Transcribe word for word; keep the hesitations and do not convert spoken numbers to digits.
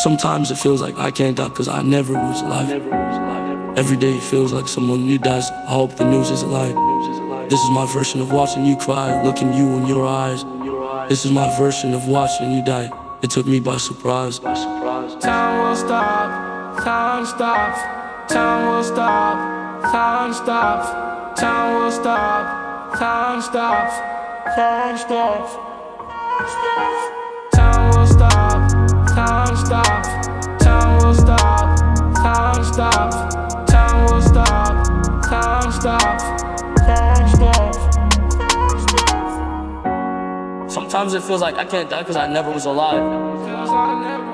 Sometimes it feels like I can't die cause I never was alive. Every day it feels like someone new dies. I hope the news isn't lying. This is my version of watching you cry, looking you in your eyes. This is my version of watching you die. It took me by surprise. Time will stop, time stops. Time will stop, time stops. Time will stop, time stops. Time stops. Time will stop, time stops. Time will stop, time stops. Time will stop, time stops. Time stops. Sometimes it feels like I can't die cause I never was alive. Feels like I never